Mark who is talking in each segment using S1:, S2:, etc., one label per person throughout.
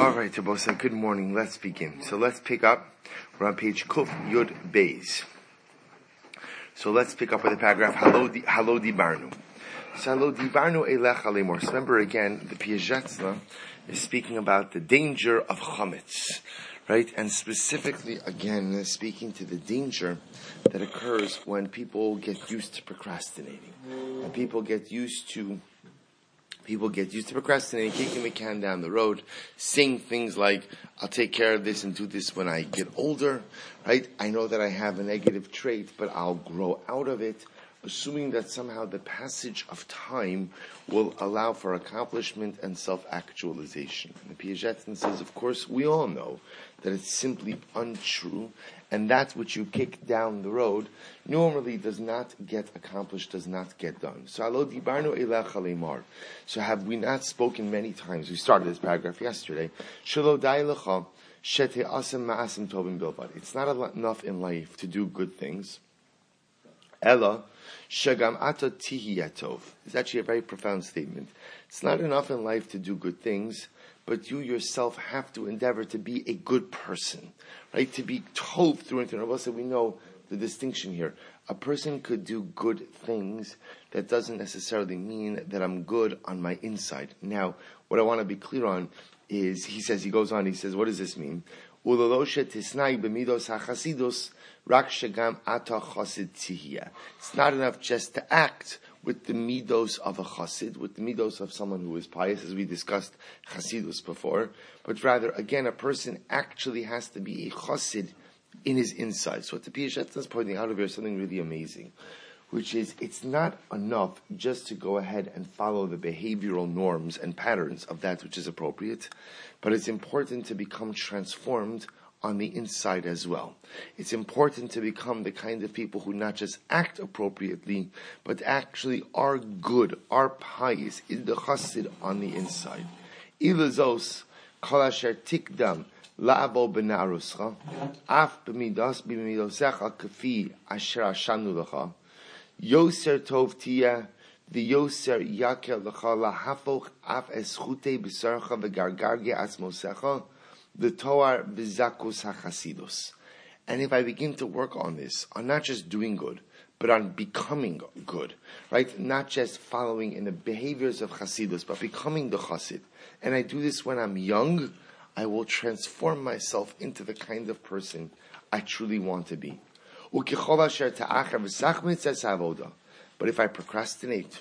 S1: All right, Tabosa, good morning. Let's begin. So let's pick up. We're on page Kuf Yud Beis. So let's pick up with the paragraph Halo Dibarnu. So Halo Dibarnu Elech Alemor. So remember again, the Piazetzna is speaking about the danger of chametz, right? And specifically, again, speaking to the danger that occurs when people get used to procrastinating. And people get used to procrastinating, kicking the can down the road, saying things like, I'll take care of this and do this when I get older, right? I know that I have a negative trait, but I'll grow out of it, assuming that somehow the passage of time will allow for accomplishment and self-actualization. And the Piazetzin says, of course, we all know that it's simply untrue, and that which you kick down the road normally does not get accomplished, does not get done. So, Alo Dibarnu Elech Halemar. So, have we not spoken many times? We started this paragraph yesterday. Shelo dai lecha shete asem ma'asim tovim bilvad. It's not enough in life to do good things. Ella shagam ato tihiyatov. It's actually a very profound statement. It's not enough in life to do good things, but you yourself have to endeavor to be a good person, right? To be tov through and through. Also, we know the distinction here. A person could do good things. That doesn't necessarily mean that I'm good on my inside. Now, what I want to be clear on is, he goes on, what does this mean? It's not enough just to act with the midos of a chassid, with the midos of someone who is pious, as we discussed chassidus before, but rather, again, a person actually has to be a chassid in his inside. So what the Piazetzna is pointing out of here is something really amazing, which is, it's not enough just to go ahead and follow the behavioral norms and patterns of that which is appropriate, but it's important to become transformed on the inside as well. It's important to become the kind of people who not just act appropriately, but actually are good, are pious, is the chassid on the inside. Ilazos kol asher tikdam la'avo b'na'aruscha af b'midosecha kafi asher ashanu lecha yoser tov tia v'yoser yakel lecha lahafoch af eschute b'sarcha v'gargarge asmosecha the Toar Vizakus HaChasidus. And if I begin to work on this, on not just doing good, but on becoming good, right? Not just following in the behaviors of Chasidus, but becoming the Chasid. And I do this when I'm young, I will transform myself into the kind of person I truly want to be. But if I procrastinate,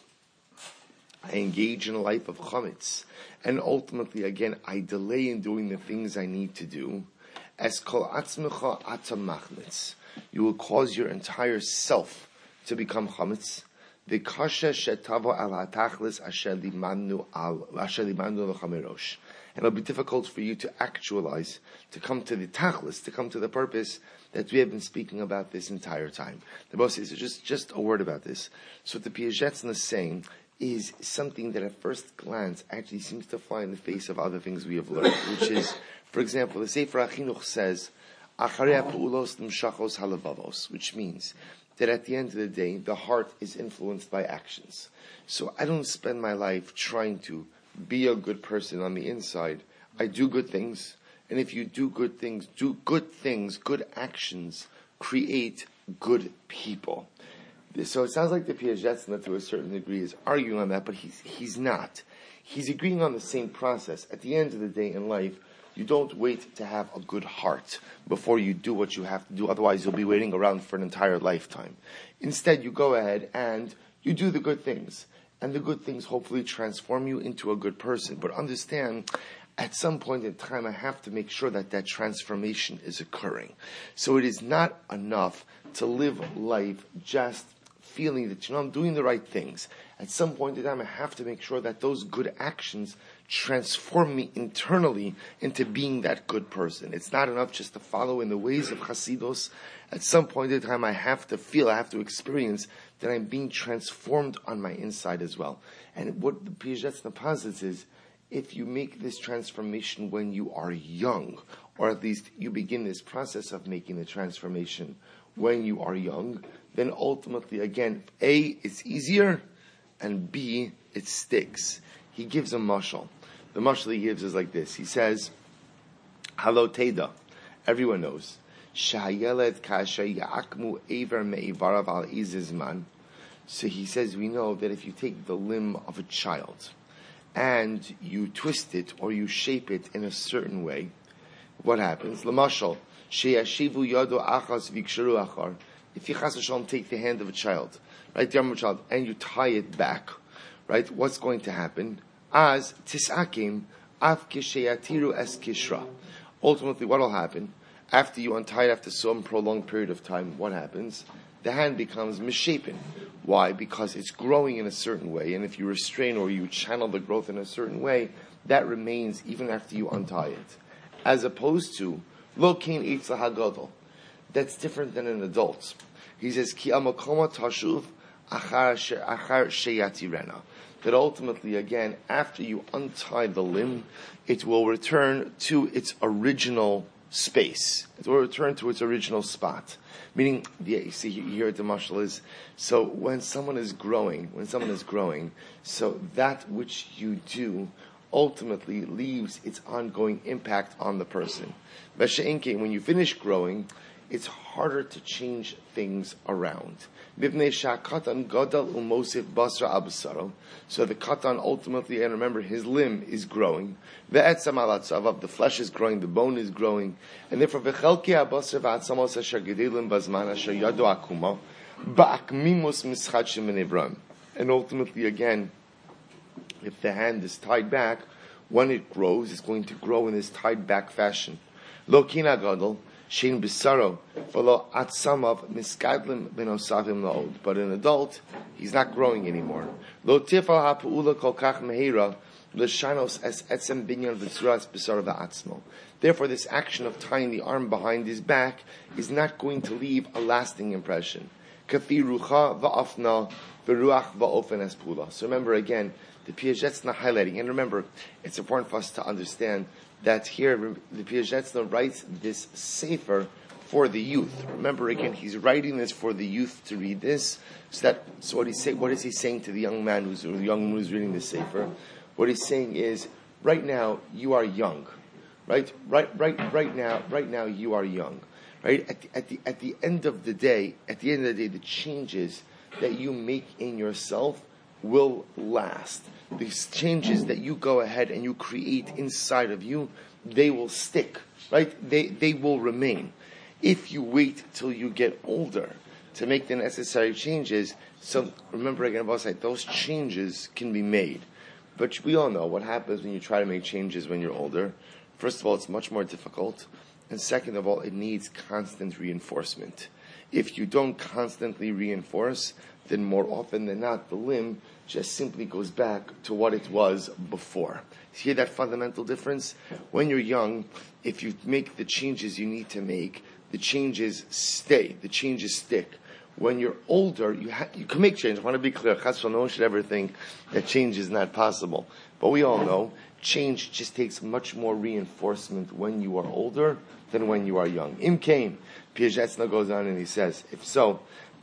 S1: I engage in a life of chametz, and ultimately, again, I delay in doing the things I need to do. As kol atzmecha atam machmetz, you will cause your entire self to become chametz. The kasha shetavo al hatachlis asher limanu lechamerosh, and it'll be difficult for you to actualize, to come to the tachlis, to come to the purpose that we have been speaking about this entire time. The boss says just a word about this. So what the Piazetzna is saying is something that at first glance actually seems to fly in the face of other things we have learned, which is, for example, the Sefer HaChinuch says, Acharei ha'pa'ulos nimshachos halavavos, which means that at the end of the day, the heart is influenced by actions. So I don't spend my life trying to be a good person on the inside. I do good things, and if you do good things, good actions create good people. So it sounds like the Piazetzna, to a certain degree, is arguing on that, but he's not. He's agreeing on the same process. At the end of the day in life, you don't wait to have a good heart before you do what you have to do. Otherwise, you'll be waiting around for an entire lifetime. Instead, you go ahead and you do the good things. And the good things hopefully transform you into a good person. But understand, at some point in time, I have to make sure that transformation is occurring. So it is not enough to live life just feeling that, I'm doing the right things. At some point in time, I have to make sure that those good actions transform me internally into being that good person. It's not enough just to follow in the ways of Chasidus. At some point in time, I have to experience that I'm being transformed on my inside as well. And what the Piazetzna posits is, if you make this transformation when you are young, or at least you begin this process of making the transformation when you are young, then ultimately, again, A, it's easier, and B, it sticks. He gives a mashal. The mashal he gives is like this. He says, Halo Teda. Everyone knows. Shahayeled kasha ya'akmu ever me'ivarav al izizman. So he says, we know that if you take the limb of a child and you twist it or you shape it in a certain way, what happens? Lamashal, sheyashivu yado achas viksharu achar. If you chas v'shalom take the hand of a child, right, the arm of a child, and you tie it back, right, what's going to happen? As tisakim af kishayatiru es kishra. Ultimately, what will happen? After you untie it after some prolonged period of time, what happens? The hand becomes misshapen. Why? Because it's growing in a certain way, and if you restrain or you channel the growth in a certain way, that remains even after you untie it. As opposed to, lo kein eitz lahagadol. That's different than an adult. He says, ki amakoma tashuv achar sheyatirena. That ultimately, again, after you untie the limb, it will return to its original space. It will return to its original spot. Meaning, you see here the mashal is, so when someone is growing, so that which you do ultimately leaves its ongoing impact on the person. When you finish growing, it's harder to change things around. So the katan ultimately, and remember, his limb is growing. The flesh is growing, the bone is growing. And therefore, and ultimately, again, if the hand is tied back, when it grows, it's going to grow in this tied back fashion. Lo kina gadol, shein bisaro, v'lo atzamav miskadlim benosavim laod. But an adult, he's not growing anymore. Lo tifal ha'pu'ula kol kach mehira, l'shanos es etzem binyan v'tzuras bisaro v'atzmo. Therefore, this action of tying the arm behind his back is not going to leave a lasting impression. Kafi rucha va'afna v'ruach va'ofen es pula. So remember again, the Piazetzna highlighting, and remember, it's important for us to understand that here the Piazetzna writes this sefer for the youth. Remember again, he's writing this for the youth to read this. So what is he saying to the young man who's reading this sefer? What he's saying is, right now you are young, right? Right now you are young, right? At the end of the day, the changes that you make in yourself will last. These changes that you go ahead and you create inside of you, they will stick, right? They will remain. If you wait till you get older to make the necessary changes, so remember again, those changes can be made. But we all know what happens when you try to make changes when you're older. First of all, it's much more difficult. And second of all, it needs constant reinforcement. If you don't constantly reinforce, then more often than not, the limb just simply goes back to what it was before. See that fundamental difference? When you're young, if you make the changes you need to make, the changes stay, the changes stick. When you're older, you can make change. I want to be clear. No one should ever think that change is not possible. But we all know change just takes much more reinforcement when you are older than when you are young. Im Kain, Piazetzna goes on and he says, if so, a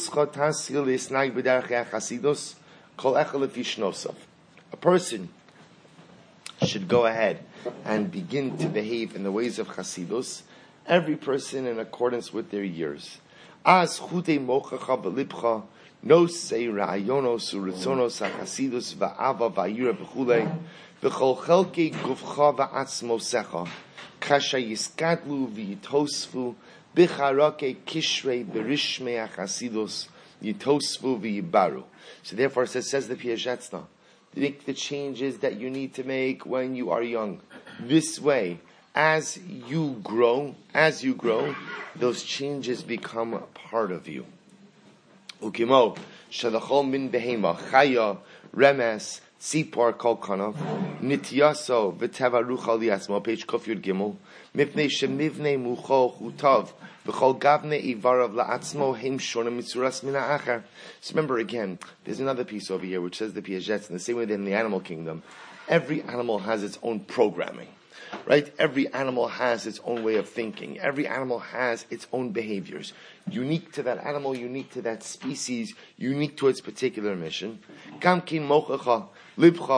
S1: person should go ahead and begin to behave in the ways of Chasidus, every person in accordance with their years. As chute mochacha belibcha, no say ra'ayonos uritzonos ha'chasidus va'ava va'yira b'chulei, v'chol chelkei gufcha va'atzmosecha, kasha yiskadlu v'yitosfu, b'charake kishrei berishmei ha'chasidus, yitosfu v'yibaru. So therefore says the Piazetzna, make the changes that you need to make when you are young. This way, as you grow, those changes become a part of you. Ukimo, shalachol min behema, chaya, remes, tzipor kol kanav, nityaso, v'teva rucha liasmo, page Kuf Yud Gimel, mipnei shemivnei mucho chutav, v'chol gavne ivarav la'atzmo, heim shona mitzuras min ha'achar. So remember again, there's another piece over here which says the Piazetzna, in the same way that in the animal kingdom, every animal has its own programming. Right? Every animal has its own way of thinking. Every animal has its own behaviors. Unique to that animal, unique to that species, unique to its particular mission. Gamkin mochacha, libcha,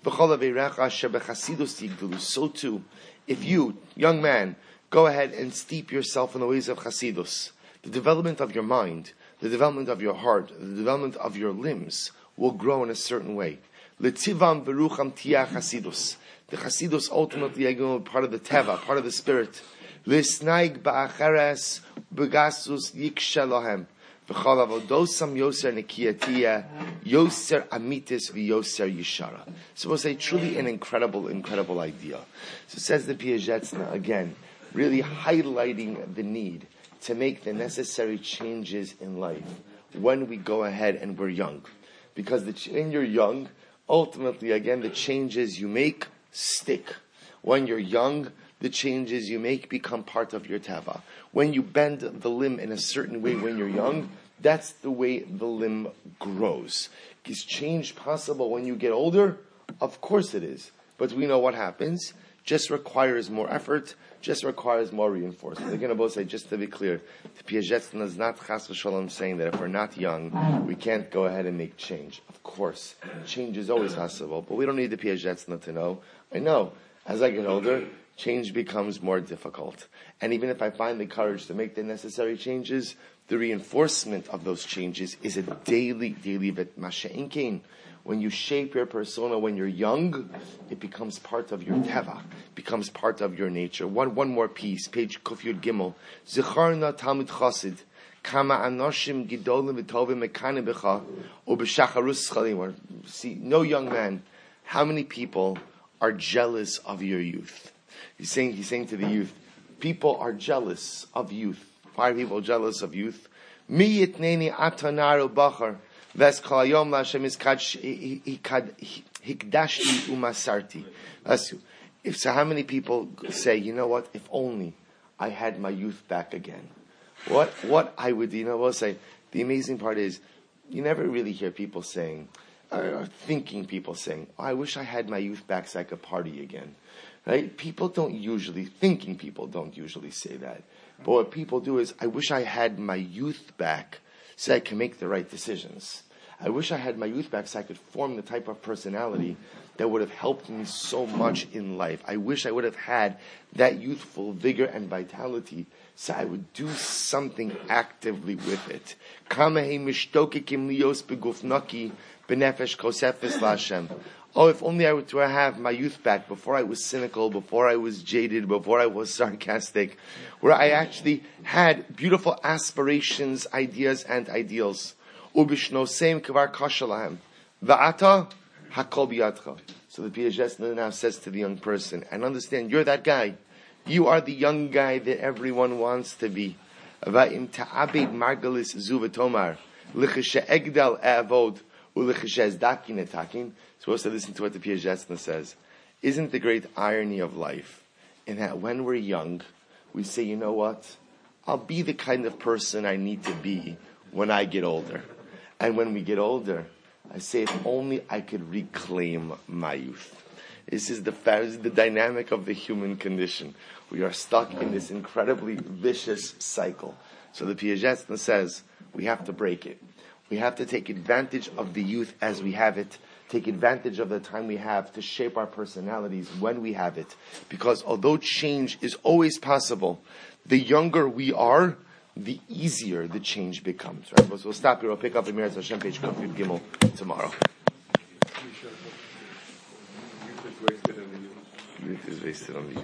S1: So too, if you, young man, go ahead and steep yourself in the ways of Chasidus, the development of your mind, the development of your heart, the development of your limbs will grow in a certain way. L'tivam v'rucham tiyah Chasidus. The Chasidus ultimately are part of the Teva, part of the spirit. L'snaig ba'acheres b'gasus yiksha lohem. V'chol avodosam yoser nekiyatiyah yoser amitis v'yoser yishara. So we'll say truly an incredible idea. So it says the Piazetzna again, really highlighting the need to make the necessary changes in life when we go ahead and we're young. Because when you're young, ultimately, again, the changes you make stick. When you're young, the changes you make become part of your tava. When you bend the limb in a certain way when you're young, that's the way the limb grows. Is change possible when you get older? Of course it is. But we know what happens. Just requires more effort, just requires more reinforcement. Again, I both say, just to be clear, the Piazetzna is not chas v'shalom saying that if we're not young, we can't go ahead and make change. Of course, change is always possible, but we don't need the Piazetzna to know. I know, as I get older, change becomes more difficult. And even if I find the courage to make the necessary changes, the reinforcement of those changes is a daily bit. Masha'inkein. When you shape your persona when you're young, it becomes part of your teva, becomes part of your nature. One more piece, page Kuf Yud Gimel. Zicharna Talmud Chassid, Kama Anoshim Gidolim V'Tovim Mekane B'cha, U'B'Shacharus Chalim. See, no young man, how many people are jealous of your youth? He's saying to the youth, people are jealous of youth. Why are people jealous of youth? Mi yitneni atanaru bachar. Ves kalayom Lashem hikdashti umasarti. If so, how many people say, you know what? If only I had my youth back again. What I would, we'll say. The amazing part is, you never really hear people saying, or thinking people saying, I wish I had my youth back so I could party again. Right? People don't usually say that. But what people do is, I wish I had my youth back so I can make the right decisions. I wish I had my youth back so I could form the type of personality that would have helped me so much in life. I wish I would have had that youthful vigor and vitality so I would do something actively with it. Oh, if only I were to have my youth back before I was cynical, before I was jaded, before I was sarcastic, where I actually had beautiful aspirations, ideas, and ideals. Ubishnosem kvar kashalahem. Va'ata hakol biyadcha. So the Piazetzna now says to the young person, and understand, you're that guy. You are the young guy that everyone wants to be. Va'im ta'abed margalis zuvatomar. L'cheshe egdal avod. U'l'cheshe ezdakin etakin. So we'll listen to what the Piazetzna says. Isn't the great irony of life in that when we're young, we say, you know what? I'll be the kind of person I need to be when I get older. And when we get older, I say, if only I could reclaim my youth. This is the dynamic of the human condition. We are stuck in this incredibly vicious cycle. So the Piazetzna says, we have to break it. We have to take advantage of the youth as we have it. Take advantage of the time we have to shape our personalities when we have it. Because although change is always possible, the younger we are, the easier the change becomes. Right? So we'll stop here. We'll pick up in Meretz Hashem page Kuf Yud Gimel tomorrow. Youth is wasted on the youth.